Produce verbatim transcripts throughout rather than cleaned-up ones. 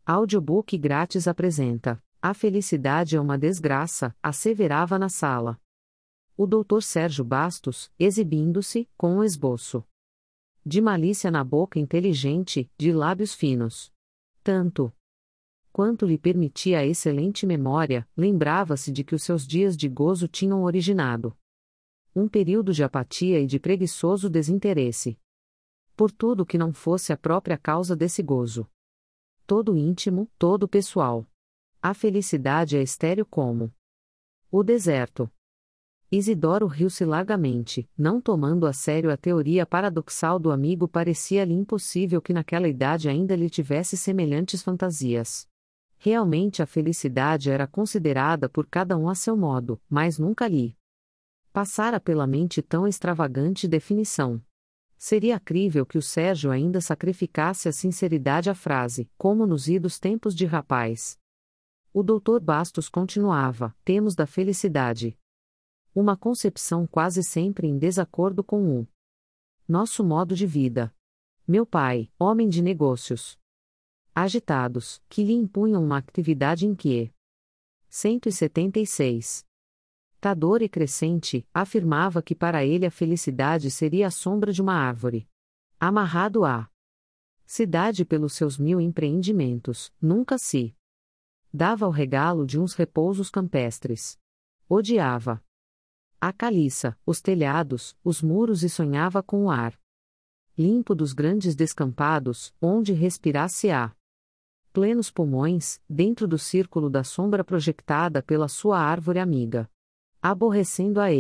Audiobook grátis apresenta: A felicidade é uma desgraça, asseverava na sala. O doutor Sérgio Bastos, exibindo-se, com um esboço de malícia na boca inteligente, de lábios finos. Tanto quanto lhe permitia a excelente memória, lembrava-se de que os seus dias de gozo tinham originado um período de apatia e de preguiçoso desinteresse. Por tudo que não fosse a própria causa desse gozo. Todo íntimo, todo pessoal. A felicidade é estéril como o deserto. Isidoro riu-se largamente, não tomando a sério a teoria paradoxal do amigo. Parecia-lhe impossível que naquela idade ainda lhe tivesse semelhantes fantasias. Realmente a felicidade era considerada por cada um a seu modo, mas nunca lhe passara pela mente tão extravagante definição. Seria crível que o Sérgio ainda sacrificasse a sinceridade à frase, como nos idos tempos de rapaz. O doutor Bastos continuava: temos da felicidade uma concepção quase sempre em desacordo com o nosso modo de vida. Meu pai, homem de negócios agitados, que lhe impunham uma atividade inquieta. cento e setenta e seis. Tador e crescente, afirmava que para ele a felicidade seria a sombra de uma árvore. Amarrado à cidade pelos seus mil empreendimentos, nunca se dava ao regalo de uns repousos campestres. Odiava a caliça, os telhados, os muros e sonhava com o ar limpo dos grandes descampados, onde respirasse a plenos pulmões, dentro do círculo da sombra projectada pela sua árvore amiga. Aborrecendo a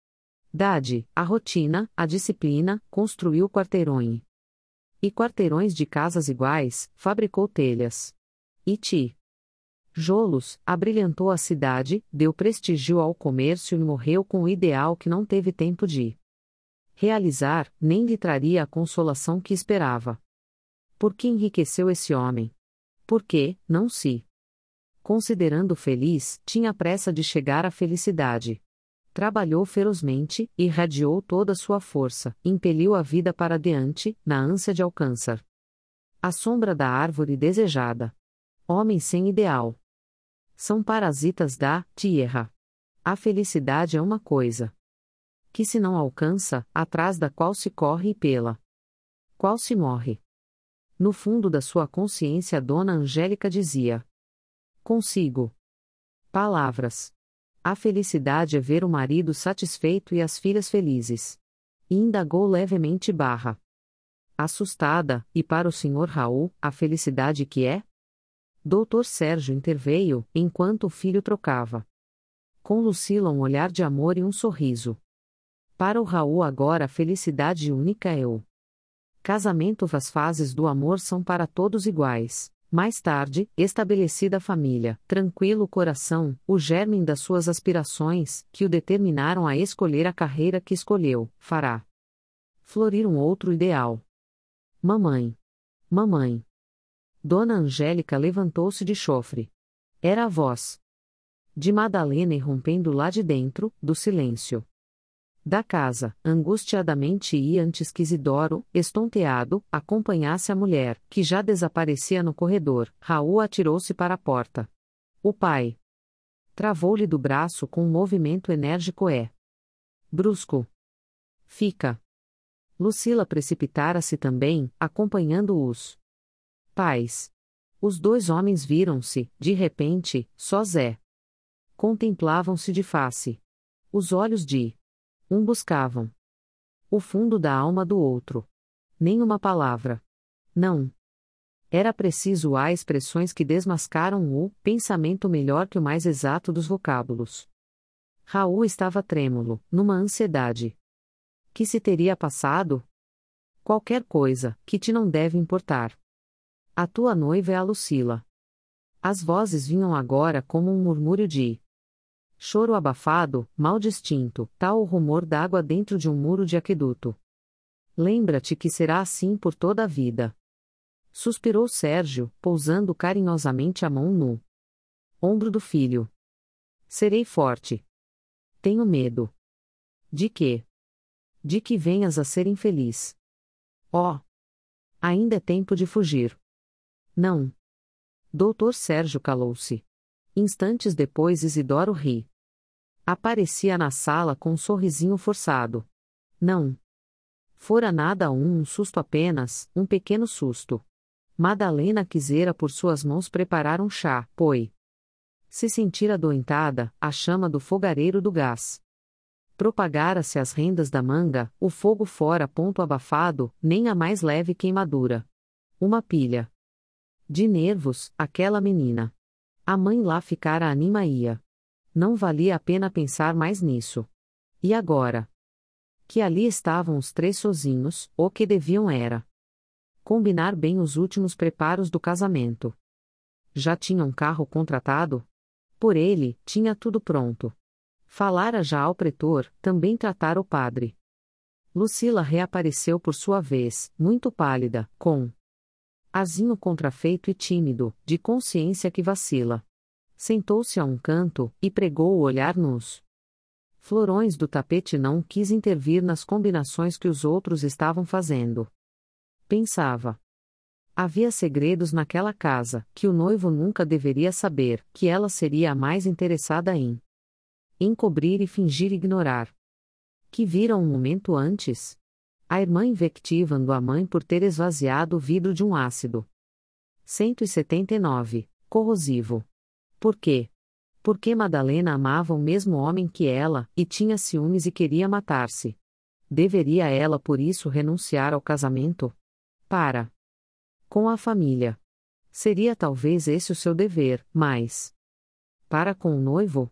eidade, a rotina, a disciplina, construiu quarteirões e quarteirões de casas iguais, fabricou telhas e tijolos, abrilhantou a cidade, deu prestígio ao comércio e morreu com o ideal que não teve tempo de realizar, nem lhe traria a consolação que esperava. Por que enriqueceu esse homem? Porque, não se considerando feliz, tinha pressa de chegar à felicidade. Trabalhou ferozmente, irradiou toda a sua força, impeliu a vida para adiante, na ânsia de alcançar a sombra da árvore desejada. Homens sem ideal são parasitas da tierra. A felicidade é uma coisa que se não alcança, atrás da qual se corre e pela qual se morre. No fundo da sua consciência, Dona Angélica dizia consigo palavras: a felicidade é ver o marido satisfeito e as filhas felizes. E indagou levemente barra assustada: e para o senhor Raul, a felicidade que é? doutor Sérgio interveio, enquanto o filho trocava com Lucila um olhar de amor e um sorriso. Para o Raul agora a felicidade única é o casamento. As fases do amor são para todos iguais. Mais tarde, estabelecida a família, tranquilo o coração, o germe das suas aspirações, que o determinaram a escolher a carreira que escolheu, fará florir um outro ideal. Mamãe! Mamãe! Dona Angélica levantou-se de chofre. Era a voz de Madalena irrompendo lá de dentro, do silêncio da casa, angustiadamente, e antes que Isidoro, estonteado, acompanhasse a mulher, que já desaparecia no corredor, Raul atirou-se para a porta. O pai travou-lhe do braço com um movimento enérgico e brusco. Fica. Lucila precipitara-se também, acompanhando os pais. Os dois homens viram-se, de repente, sós é. Contemplavam-se de face. Os olhos de um buscavam o fundo da alma do outro. Nenhuma palavra. Não. Era preciso há expressões que desmascaram o pensamento melhor que o mais exato dos vocábulos. Raul estava trêmulo, numa ansiedade. Que se teria passado? Qualquer coisa, que te não deve importar. A tua noiva é a Lucila. As vozes vinham agora como um murmúrio de choro abafado, mal distinto, tal o rumor d'água dentro de um muro de aqueduto. Lembra-te que será assim por toda a vida. Suspirou Sérgio, pousando carinhosamente a mão no ombro do filho. Serei forte. Tenho medo. De quê? De que venhas a ser infeliz. Oh! Ainda é tempo de fugir. Não. doutor Sérgio calou-se. Instantes depois Isidoro ri. Aparecia na sala com um sorrisinho forçado. Não. Fora nada um, um susto apenas, um pequeno susto. Madalena quisera por suas mãos preparar um chá, pois se sentira adoentada, a chama do fogareiro do gás. Propagara-se as rendas da manga, o fogo fora ponto abafado, nem a mais leve queimadura. Uma pilha de nervos, aquela menina. A mãe lá ficara animaia. Não valia a pena pensar mais nisso. E agora? Que ali estavam os três sozinhos, o que deviam era combinar bem os últimos preparos do casamento. Já tinha um carro contratado? Por ele, tinha tudo pronto. Falara já ao pretor, também tratara o padre. Lucila reapareceu por sua vez, muito pálida, com arzinho contrafeito e tímido, de consciência que vacila. Sentou-se a um canto, e pregou o olhar nos florões do tapete. Não quis intervir nas combinações que os outros estavam fazendo. Pensava. Havia segredos naquela casa, que o noivo nunca deveria saber, que ela seria a mais interessada em encobrir e fingir ignorar. Que viram um momento antes? A irmã invectivando a mãe por ter esvaziado o vidro de um ácido. cento e setenta e nove. Corrosivo. Por quê? Porque Madalena amava o mesmo homem que ela, e tinha ciúmes e queria matar-se. Deveria ela por isso renunciar ao casamento? Para com a família. Seria talvez esse o seu dever, mas para com o noivo?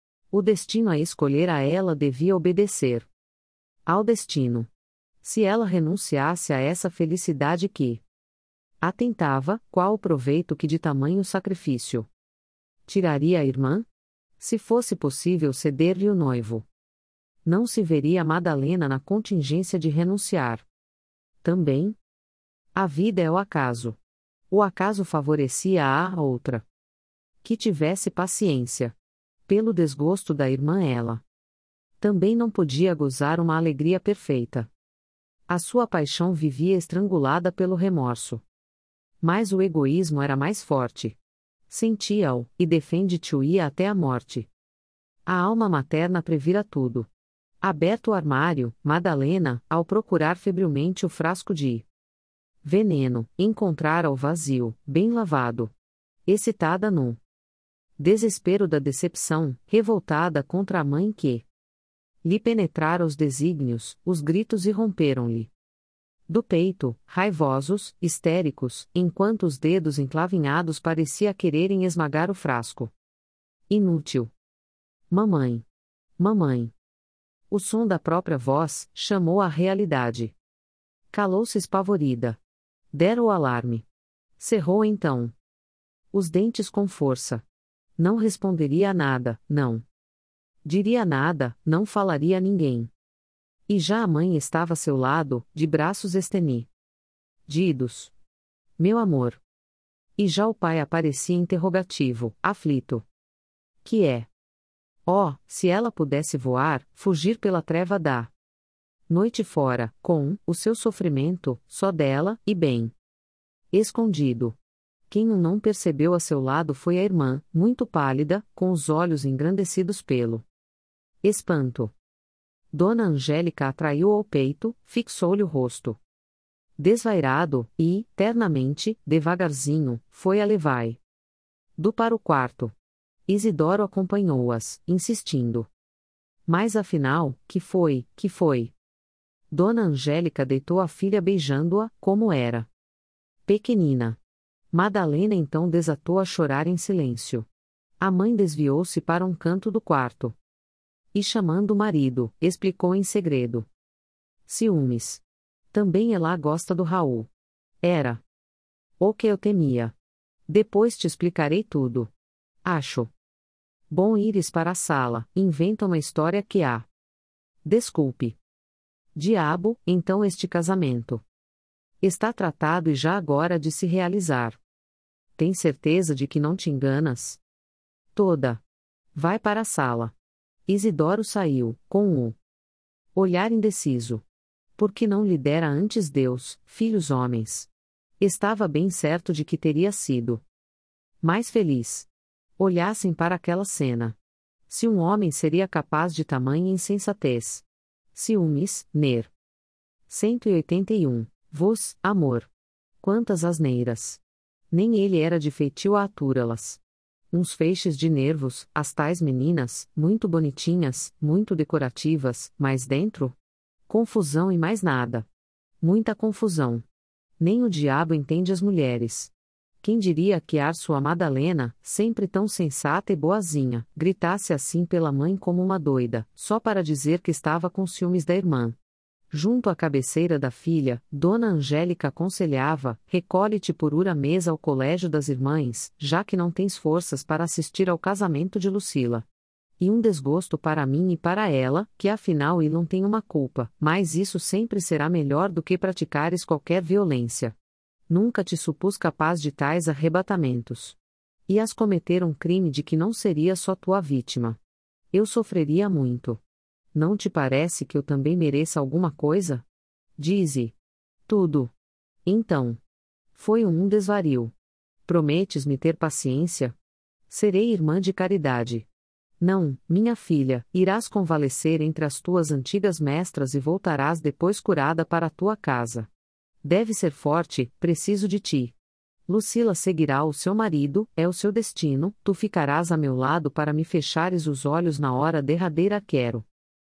O destino a escolher a ela devia obedecer. Ao destino. Se ela renunciasse a essa felicidade que atentava, qual o proveito que de tamanho sacrifício tiraria a irmã? Se fosse possível ceder-lhe o noivo, não se veria Madalena na contingência de renunciar. Também, a vida é o acaso. O acaso favorecia a outra. Que tivesse paciência. Pelo desgosto da irmã ela também não podia gozar uma alegria perfeita. A sua paixão vivia estrangulada pelo remorso. Mas o egoísmo era mais forte. Sentia-o, e defende-te-o ia até a morte. A alma materna previra tudo. Aberto o armário, Madalena, ao procurar febrilmente o frasco de veneno, encontrara o vazio, bem lavado. Excitada no desespero da decepção, revoltada contra a mãe que lhe penetrara os desígnios, os gritos irromperam-lhe do peito, raivosos, histéricos, enquanto os dedos enclavinhados parecia quererem esmagar o frasco. Inútil. Mamãe. Mamãe. O som da própria voz chamou a realidade. Calou-se espavorida. Dera o alarme. Cerrou então os dentes com força. Não responderia a nada, não diria nada, não falaria a ninguém. E já a mãe estava a seu lado, de braços estendidos. Meu amor. E já o pai aparecia interrogativo, aflito. Que é? Oh, se ela pudesse voar, fugir pela treva da noite fora, com o seu sofrimento, só dela, e bem escondido. Quem o não percebeu a seu lado foi a irmã, muito pálida, com os olhos engrandecidos pelo espanto. Dona Angélica atraiu ao peito, fixou-lhe o rosto desvairado, e, ternamente, devagarzinho, foi a levai do para o quarto. Isidoro acompanhou-as, insistindo. Mas afinal, que foi, que foi? Dona Angélica deitou a filha beijando-a, como era pequenina. Madalena então desatou a chorar em silêncio. A mãe desviou-se para um canto do quarto. E chamando o marido, explicou em segredo. Ciúmes. Também ela gosta do Raul. Era o que eu temia. Depois te explicarei tudo. Acho bom ires para a sala, inventa uma história que há. Desculpe. Diabo, então este casamento está tratado e já agora de se realizar. Tem certeza de que não te enganas? Toda. Vai para a sala. Isidoro saiu, com o olhar indeciso. Por que não lhe dera antes Deus, filhos homens? Estava bem certo de que teria sido mais feliz. Olhassem para aquela cena. Se um homem seria capaz de tamanha insensatez. Ciúmes, ner. cento e oitenta e um. Vos, amor. Quantas asneiras. Nem ele era de feitio a aturá-las. Uns feixes de nervos, as tais meninas, muito bonitinhas, muito decorativas, mas dentro? Confusão e mais nada. Muita confusão. Nem o diabo entende as mulheres. Quem diria que ar sua Madalena, sempre tão sensata e boazinha, gritasse assim pela mãe como uma doida, só para dizer que estava com ciúmes da irmã. Junto à cabeceira da filha, Dona Angélica aconselhava: recolhe-te por ura mesa ao colégio das irmãs, já que não tens forças para assistir ao casamento de Lucila. E um desgosto para mim e para ela, que afinal ele não tem uma culpa, mas isso sempre será melhor do que praticares qualquer violência. Nunca te supus capaz de tais arrebatamentos. Ias cometer um crime de que não seria só tua vítima. Eu sofreria muito. Não te parece que eu também mereça alguma coisa? Dize. Tudo. Então. Foi um desvario. Prometes-me ter paciência? Serei irmã de caridade. Não, minha filha, irás convalescer entre as tuas antigas mestras e voltarás depois curada para a tua casa. Deve ser forte, preciso de ti. Lucila seguirá o seu marido, é o seu destino, tu ficarás a meu lado para me fechares os olhos na hora derradeira quero.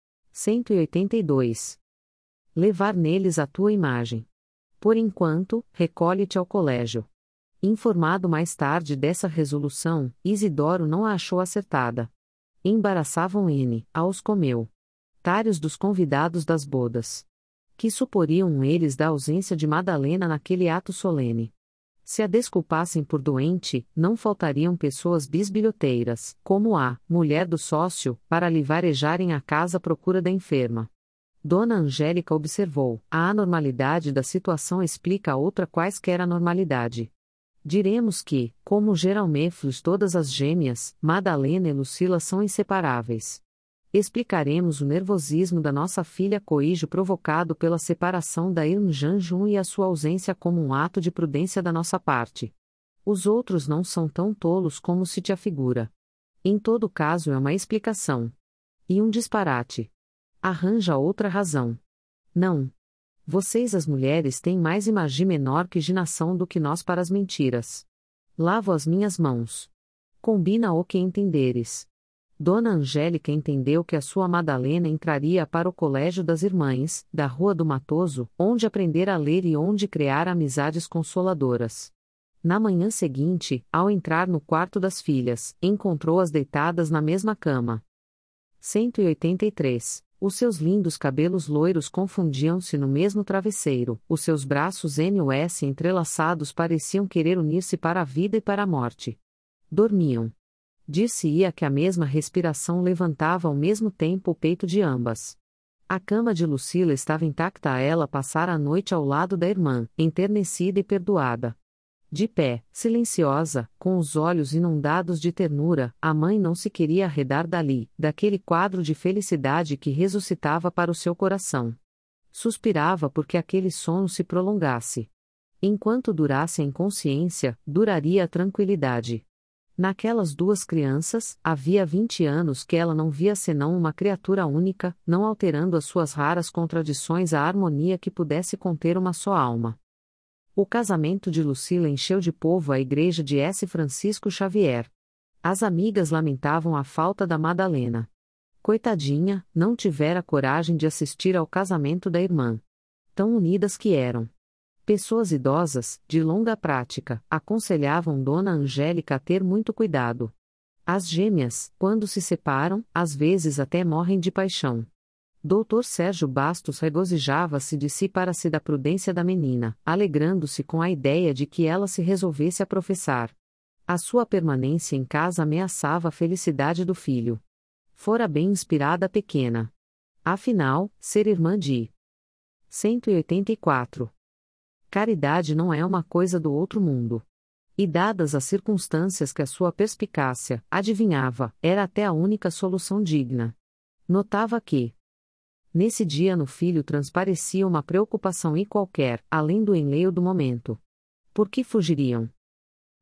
cento e oitenta e dois. Levar neles a tua imagem. Por enquanto, recolhe-te ao colégio. Informado mais tarde dessa resolução, Isidoro não a achou acertada. Embaraçavam N, aos comeu. Tários dos convidados das bodas. Que suporiam eles da ausência de Madalena naquele ato solene? Se a desculpassem por doente, não faltariam pessoas bisbilhoteiras, como a mulher do sócio, para lhe varejarem a casa à procura da enferma. Dona Angélica observou: a anormalidade da situação explica outra quaisquer anormalidade. Diremos que, como geralmente todas as gêmeas, Madalena e Lucila são inseparáveis. Explicaremos o nervosismo da nossa filha Coíjo provocado pela separação da Irmã Janjun e a sua ausência como um ato de prudência da nossa parte. Os outros não são tão tolos como se te afigura. Em todo caso é uma explicação. E um disparate. Arranja outra razão. Não. Vocês as mulheres têm mais imaginação do que nós para as mentiras. Lavo as minhas mãos. Combina o que entenderes. Dona Angélica entendeu que a sua Madalena entraria para o colégio das irmãs, da Rua do Matoso, onde aprender a ler e onde criar amizades consoladoras. Na manhã seguinte, ao entrar no quarto das filhas, encontrou-as deitadas na mesma cama. cento e oitenta e três. Os seus lindos cabelos loiros confundiam-se no mesmo travesseiro, os seus braços N U S entrelaçados pareciam querer unir-se para a vida e para a morte. Dormiam. Dir-se-ia que a mesma respiração levantava ao mesmo tempo o peito de ambas. A cama de Lucila estava intacta a ela passar a noite ao lado da irmã, enternecida e perdoada. De pé, silenciosa, com os olhos inundados de ternura, a mãe não se queria arredar dali, daquele quadro de felicidade que ressuscitava para o seu coração. Suspirava porque aquele sono se prolongasse. Enquanto durasse a inconsciência, duraria a tranquilidade. Naquelas duas crianças, havia vinte anos que ela não via senão uma criatura única, não alterando as suas raras contradições a harmonia que pudesse conter uma só alma. O casamento de Lucila encheu de povo a igreja de S. Francisco Xavier. As amigas lamentavam a falta da Madalena. Coitadinha, não tivera coragem de assistir ao casamento da irmã. Tão unidas que eram. Pessoas idosas, de longa prática, aconselhavam Dona Angélica a ter muito cuidado. As gêmeas, quando se separam, às vezes até morrem de paixão. doutor Sérgio Bastos regozijava-se de si para si da prudência da menina, alegrando-se com a ideia de que ela se resolvesse a professar. A sua permanência em casa ameaçava a felicidade do filho. Fora bem inspirada a pequena. Afinal, ser irmã de cento e oitenta e quatro. Caridade não é uma coisa do outro mundo. E dadas as circunstâncias que a sua perspicácia adivinhava, era até a única solução digna. Notava que, nesse dia no filho transparecia uma preocupação e qualquer, além do enleio do momento. Por que fugiriam?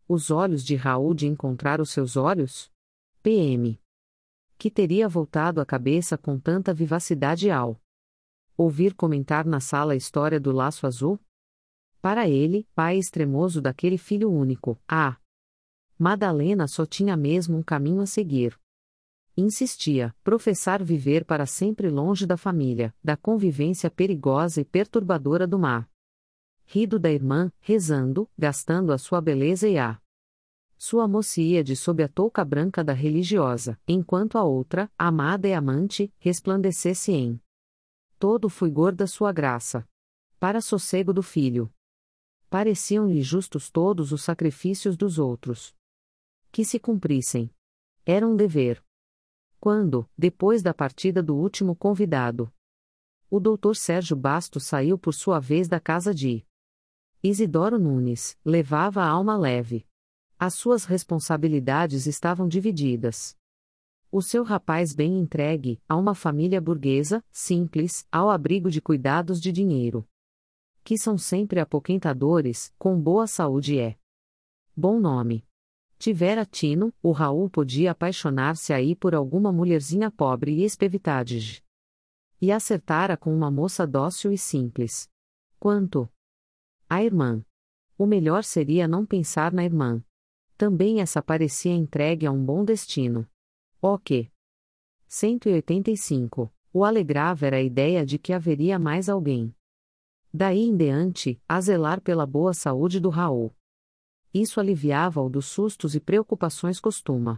Os olhos de Raul de encontrar os seus olhos? P M Que teria voltado a cabeça com tanta vivacidade ao ouvir comentar na sala a história do laço azul? Para ele, pai extremoso daquele filho único, a Madalena só tinha mesmo um caminho a seguir. Insistia, professar viver para sempre longe da família, da convivência perigosa e perturbadora do mar. Rido da irmã, rezando, gastando a sua beleza e a sua mocíade sob a touca branca da religiosa, enquanto a outra, amada e amante, resplandecesse em todo o fulgor da sua graça. Para sossego do filho. Pareciam-lhe justos todos os sacrifícios dos outros. Que se cumprissem. Era um dever. Quando, depois da partida do último convidado, o doutor Sérgio Bastos saiu por sua vez da casa de Isidoro Nunes, levava a alma leve. As suas responsabilidades estavam divididas. O seu rapaz bem entregue, a uma família burguesa, simples, ao abrigo de cuidados de dinheiro. Que são sempre apoquentadores, com boa saúde é bom nome. Tivera tino, o Raul podia apaixonar-se aí por alguma mulherzinha pobre e espevitage. E acertara com uma moça dócil e simples. Quanto a irmã. O melhor seria não pensar na irmã. Também essa parecia entregue a um bom destino. O que? cento e oitenta e cinco. O alegrava era a ideia de que haveria mais alguém. Daí em diante, a zelar pela boa saúde do Raul. Isso aliviava-o dos sustos e preocupações costuma.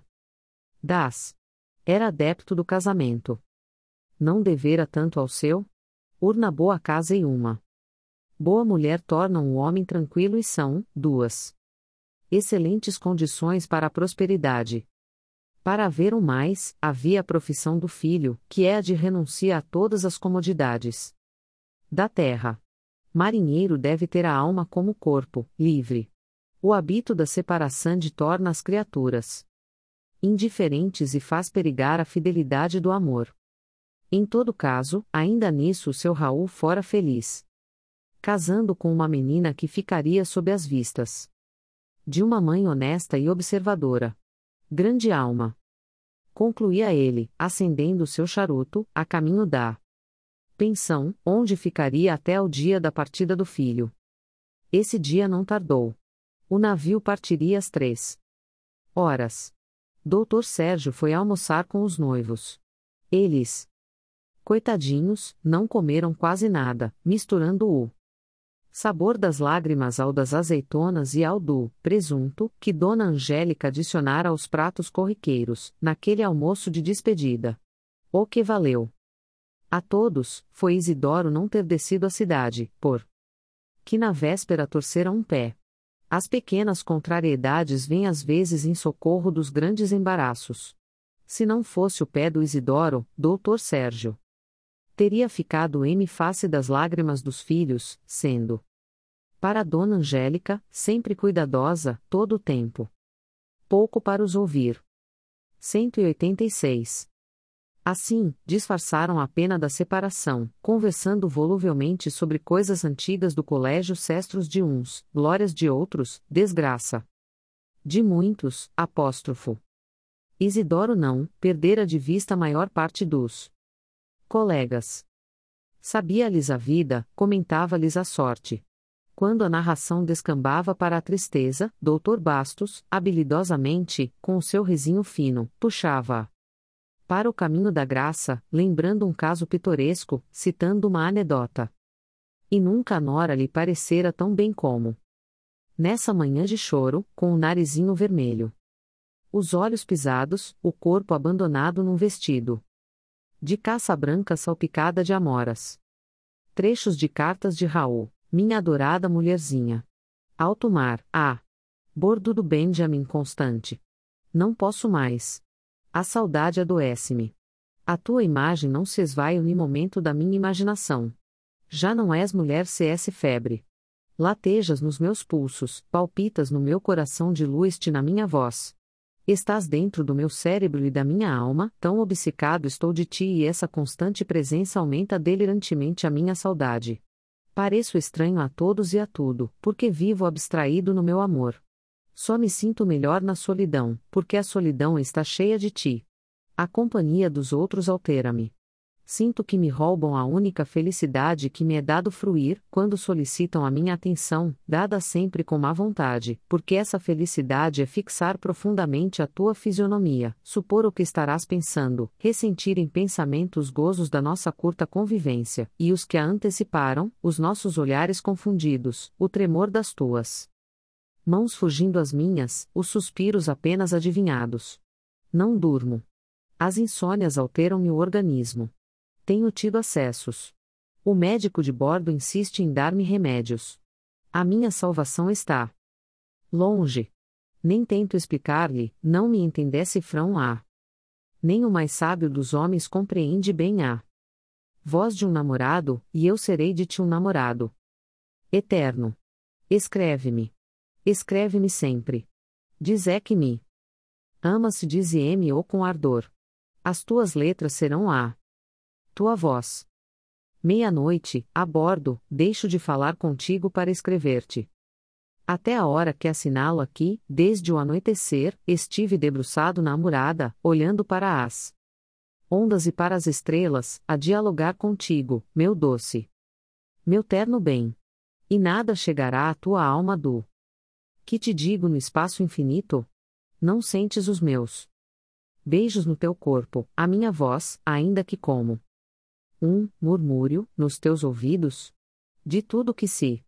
Das. Era adepto do casamento. Não devera tanto ao seu? Urna boa casa e uma boa mulher tornam o homem tranquilo e são, duas. Excelentes condições para a prosperidade. Para haver um mais, havia a profissão do filho, que é a de renunciar a todas as comodidades da terra. Marinheiro deve ter a alma como corpo, livre. O hábito da separação de torna as criaturas indiferentes e faz perigar a fidelidade do amor. Em todo caso, ainda nisso o seu Raul fora feliz. Casando com uma menina que ficaria sob as vistas de uma mãe honesta e observadora. Grande alma. Concluía ele, acendendo o seu charuto, a caminho da pensão, onde ficaria até o dia da partida do filho. Esse dia não tardou. O navio partiria às três horas. doutor Sérgio foi almoçar com os noivos. Eles, coitadinhos, não comeram quase nada, misturando o sabor das lágrimas ao das azeitonas e ao do presunto, que Dona Angélica adicionara aos pratos corriqueiros, naquele almoço de despedida. O que valeu a todos, foi Isidoro não ter descido à cidade, por que na véspera torceram um pé. As pequenas contrariedades vêm às vezes em socorro dos grandes embaraços. Se não fosse o pé do Isidoro, doutor Sérgio teria ficado em face das lágrimas dos filhos, sendo para Dona Angélica, sempre cuidadosa, todo o tempo. Pouco para os ouvir. cento e oitenta e seis. Assim, disfarçaram a pena da separação, conversando voluvelmente sobre coisas antigas do colégio, cestros de uns, glórias de outros, desgraça de muitos, apóstrofo. Isidoro não, perdera de vista a maior parte dos colegas. Sabia-lhes a vida, comentava-lhes a sorte. Quando a narração descambava para a tristeza, doutor Bastos, habilidosamente, com o seu risinho fino, puxava-a para o caminho da graça, lembrando um caso pitoresco, citando uma anedota. E nunca a nora lhe parecera tão bem como nessa manhã de choro, com o narizinho vermelho, os olhos pisados, o corpo abandonado num vestido de caça branca salpicada de amoras. Trechos de cartas de Raul. Minha adorada mulherzinha. Alto mar, ah! Bordo do Benjamin Constante. Não posso mais. A saudade adoece-me. A tua imagem não se esvai no momento da minha imaginação. Já não és mulher C S febre. Latejas nos meus pulsos, palpitas no meu coração, diluis-te na minha voz. Estás dentro do meu cérebro e da minha alma, tão obcecado estou de ti e essa constante presença aumenta delirantemente a minha saudade. Pareço estranho a todos e a tudo, porque vivo abstraído no meu amor. Só me sinto melhor na solidão, porque a solidão está cheia de ti. A companhia dos outros altera-me. Sinto que me roubam a única felicidade que me é dado fruir, quando solicitam a minha atenção, dada sempre com má vontade, porque essa felicidade é fixar profundamente a tua fisionomia, supor o que estarás pensando, ressentir em pensamento os gozos da nossa curta convivência, e os que a anteciparam, os nossos olhares confundidos, o tremor das tuas mãos fugindo às minhas, os suspiros apenas adivinhados. Não durmo. As insônias alteram-me o organismo. Tenho tido acessos. O médico de bordo insiste em dar-me remédios. A minha salvação está longe. Nem tento explicar-lhe, não me entender cifrão A. Nem o mais sábio dos homens compreende bem A. Voz de um namorado, e eu serei de ti um namorado. Eterno. Escreve-me. Escreve-me sempre. Diz é que me amas, dize-me ou com ardor. As tuas letras serão A. Tua voz. Meia-noite, a bordo, deixo de falar contigo para escrever-te. Até a hora que assinalo aqui, desde o anoitecer, estive debruçado na murada, olhando para as ondas e para as estrelas, a dialogar contigo, meu doce. Meu terno bem. E nada chegará à tua alma do que te digo no espaço infinito? Não sentes os meus beijos no teu corpo, a minha voz, ainda que como um murmúrio nos teus ouvidos? De tudo que se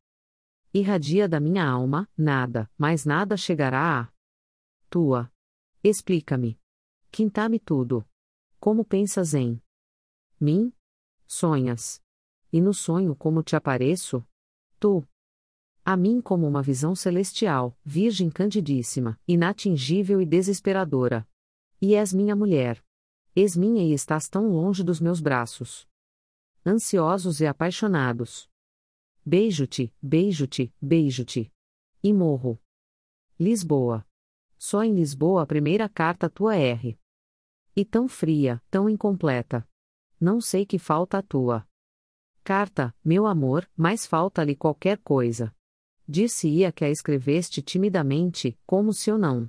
irradia da minha alma, nada, mais nada chegará à tua. Explica-me. Quinta-me tudo. Como pensas em mim? Sonhas. E no sonho como te apareço? Tu. A mim como uma visão celestial, virgem candidíssima, inatingível e desesperadora. E és minha mulher. És minha e estás tão longe dos meus braços. Ansiosos e apaixonados. Beijo-te, beijo-te, beijo-te. E morro. Lisboa. Só em Lisboa a primeira carta tua R. E tão fria, tão incompleta. Não sei que falta a tua carta, meu amor, mas falta-lhe qualquer coisa. Dir-se-ia que a escreveste timidamente, como se eu não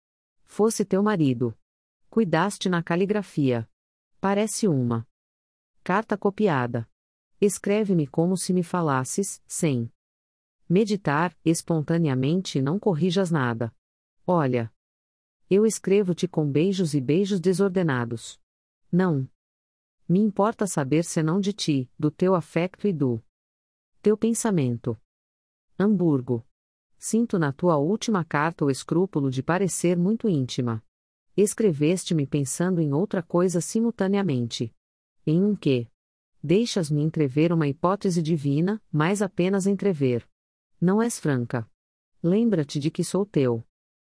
fosse teu marido. Cuidaste na caligrafia. Parece uma carta copiada. Escreve-me como se me falasses, sem meditar, espontaneamente e não corrijas nada. Olha. Eu escrevo-te com beijos e beijos desordenados. Não me importa saber senão de ti, do teu afecto e do teu pensamento. Hamburgo. Sinto na tua última carta o escrúpulo de parecer muito íntima. Escreveste-me pensando em outra coisa simultaneamente. Em um que deixas-me entrever uma hipótese divina, mas apenas entrever. Não és franca. Lembra-te de que sou teu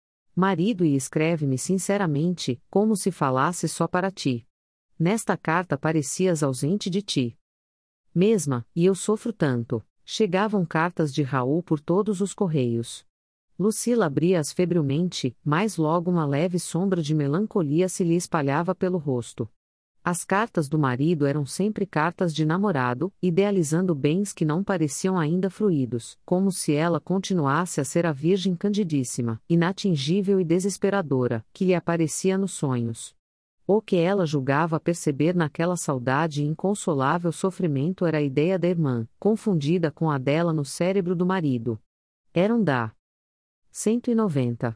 marido e escreve-me sinceramente, como se falasse só para ti. Nesta carta parecias ausente de ti mesma, e eu sofro tanto. Chegavam cartas de Raul por todos os correios. Lucila abria-as febrilmente, mas logo uma leve sombra de melancolia se lhe espalhava pelo rosto. As cartas do marido eram sempre cartas de namorado, idealizando bens que não pareciam ainda fruídos, como se ela continuasse a ser a virgem candidíssima, inatingível e desesperadora, que lhe aparecia nos sonhos. O que ela julgava perceber naquela saudade e inconsolável sofrimento era a ideia da irmã, confundida com a dela no cérebro do marido. Eram da cento e noventa.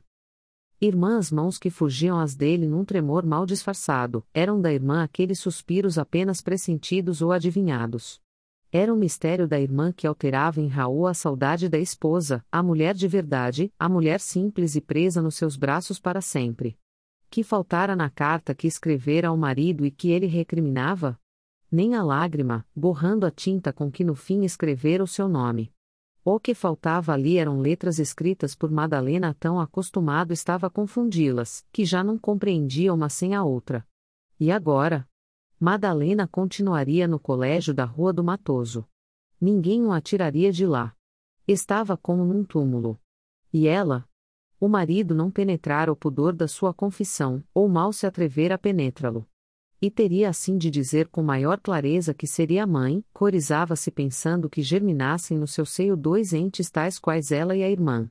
Irmãs mãos que fugiam as dele num tremor mal disfarçado, eram da irmã aqueles suspiros apenas pressentidos ou adivinhados. Era o mistério da irmã que alterava em Raul a saudade da esposa, a mulher de verdade, a mulher simples e presa nos seus braços para sempre. Que faltara na carta que escrevera ao marido e que ele recriminava? Nem a lágrima, borrando a tinta com que no fim escrevera o seu nome. O que faltava ali eram letras escritas por Madalena, tão acostumado estava a confundi-las, que já não compreendia uma sem a outra. E agora? Madalena continuaria no colégio da Rua do Matoso. Ninguém o atiraria de lá. Estava como num túmulo. E ela? O marido não penetrara o pudor da sua confissão, ou mal se atrevera a penetrá-lo. E teria assim de dizer com maior clareza que seria mãe, corizava-se pensando que germinassem no seu seio dois entes tais quais ela e a irmã.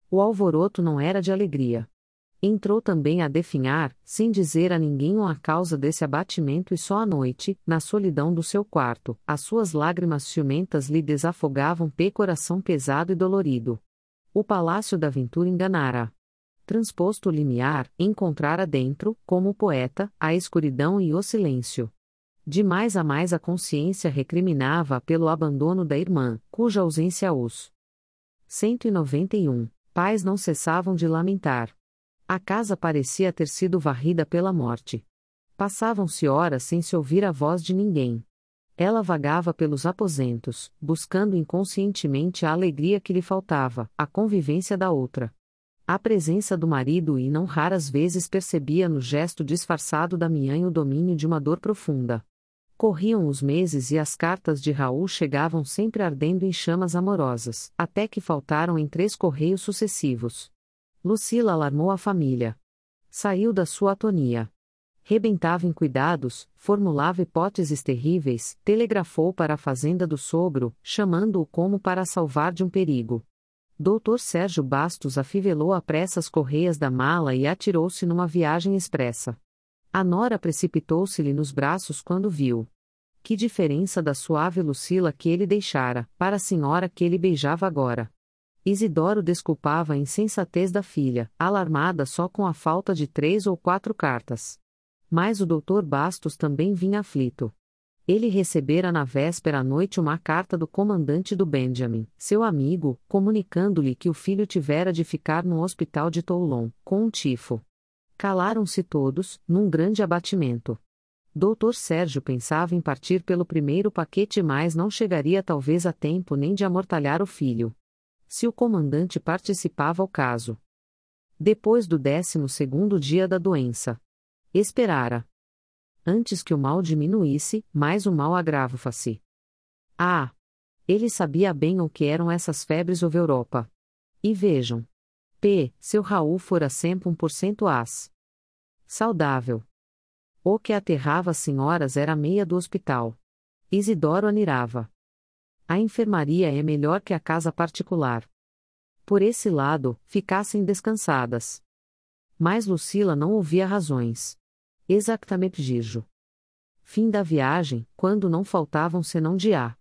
O alvoroço não era de alegria. Entrou também a definhar, sem dizer a ninguém a causa desse abatimento, e só à noite, na solidão do seu quarto, as suas lágrimas ciumentas lhe desafogavam pé coração pesado e dolorido. O palácio da ventura enganara. Transposto o limiar, encontrara dentro, como poeta, a escuridão e o silêncio. De mais a mais a consciência recriminava pelo abandono da irmã, cuja ausência os cento e noventa e um pais não cessavam de lamentar. A casa parecia ter sido varrida pela morte. Passavam-se horas sem se ouvir a voz de ninguém. Ela vagava pelos aposentos, buscando inconscientemente a alegria que lhe faltava, a convivência da outra. A presença do marido e não raras vezes percebia no gesto disfarçado da Mian o domínio de uma dor profunda. Corriam os meses e as cartas de Raul chegavam sempre ardendo em chamas amorosas, até que faltaram em três correios sucessivos. Lucila alarmou a família. Saiu da sua atonia. Rebentava em cuidados, formulava hipóteses terríveis, telegrafou para a fazenda do sogro, chamando-o como para salvar de um perigo. doutor Sérgio Bastos afivelou à pressa as correias da mala e atirou-se numa viagem expressa. A nora precipitou-se-lhe nos braços quando viu. Que diferença da suave Lucila que ele deixara, para a senhora que ele beijava agora. Isidoro desculpava a insensatez da filha, alarmada só com a falta de três ou quatro cartas. Mas o doutor Bastos também vinha aflito. Ele recebera na véspera à noite uma carta do comandante do Benjamin, seu amigo, comunicando-lhe que o filho tivera de ficar no hospital de Toulon, com um tifo. Calaram-se todos, num grande abatimento. doutor Sérgio pensava em partir pelo primeiro paquete, mas não chegaria talvez a tempo nem de amortalhar o filho. Se o comandante participava ao caso. Depois do décimo segundo dia da doença. Esperara. Antes que o mal diminuísse, mais o mal agrava-se. Ah! Ele sabia bem o que eram essas febres over Europa. E vejam. P. Seu Raul fora sempre um por cento as. Saudável. O que aterrava as senhoras era a meia do hospital. Isidoro anirava. A enfermaria é melhor que a casa particular. Por esse lado, ficassem descansadas. Mas Lucila não ouvia razões. Exactamente Gijo. Fim da viagem, quando não faltavam senão de A.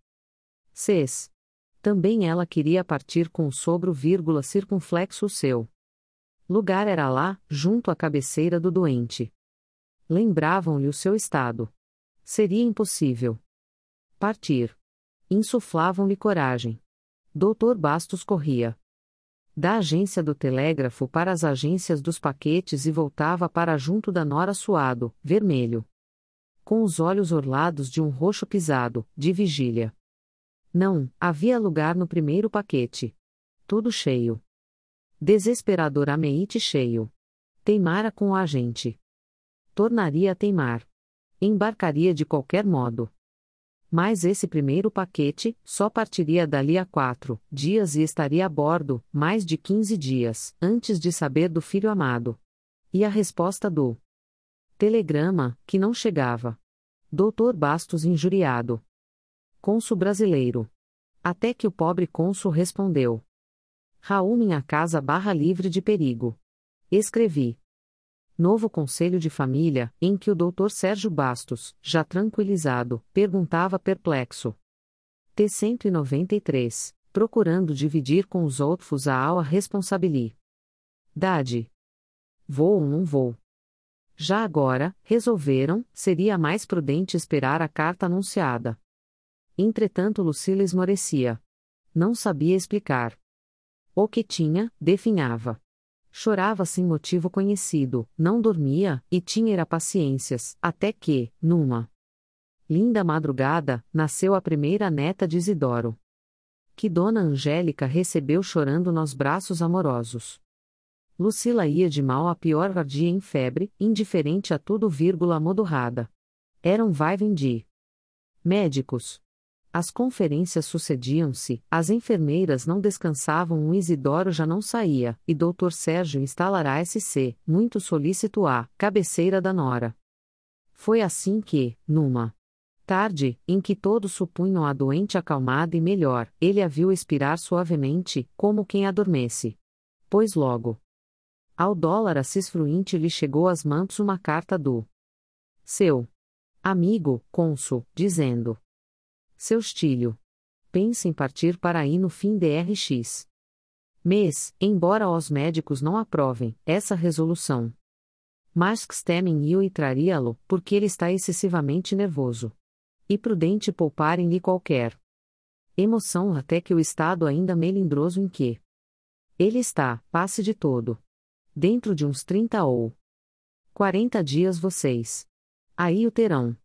Cs. Também ela queria partir com o sogro, vírgula, circunflexo o seu. Lugar era lá, junto à cabeceira do doente. Lembravam-lhe o seu estado. Seria impossível. Partir. Insuflavam-lhe coragem. doutor Bastos corria da agência do telégrafo para as agências dos paquetes e voltava para junto da nora suado, vermelho. Com os olhos orlados de um roxo pisado, de vigília. Não, havia lugar no primeiro paquete. Tudo cheio. Desesperadoramente cheio. Teimara com o agente. Tornaria a teimar. Embarcaria de qualquer modo. Mas esse primeiro paquete só partiria dali a quatro dias e estaria a bordo, mais de quinze dias, antes de saber do filho amado. E a resposta do telegrama, que não chegava. doutor Bastos injuriado. Cônsul brasileiro. Até que o pobre cônsul respondeu. Raul, minha casa barra livre de perigo. Escrevi. Novo conselho de família, em que o doutor Sérgio Bastos, já tranquilizado, perguntava perplexo. T cento e noventa e três, procurando dividir com os outros a aula responsabilidade. Vou ou não vou? Já agora, resolveram, seria mais prudente esperar a carta anunciada. Entretanto Lucila esmorecia. Não sabia explicar. O que tinha, definhava. Chorava sem motivo conhecido, não dormia, e tinha paciências, até que, numa linda madrugada, nasceu a primeira neta de Isidoro. Que Dona Angélica recebeu chorando nos braços amorosos. Lucila ia de mal a pior, ardia em febre, indiferente a tudo, vírgula, amodorrada. Era um vai-vem de médicos. As conferências sucediam-se, as enfermeiras não descansavam, o Isidoro já não saía, e doutor Sérgio instalará S C, muito solícito à cabeceira da nora. Foi assim que, numa tarde, em que todos supunham a doente acalmada e melhor, ele a viu expirar suavemente, como quem adormece. pois logo. Ao dólar Assis Fruinte lhe chegou às mãos uma carta do seu amigo, cônsul, dizendo: Seu Stílio, pensa em partir para aí no fim de R X mês, embora os médicos não aprovem essa resolução. Mas Kstemem eu e traria-lo, porque ele está excessivamente nervoso. E prudente pouparem-lhe qualquer emoção até que o estado ainda melindroso em que ele está, passe de todo. Dentro de uns trinta ou quarenta dias vocês aí o terão.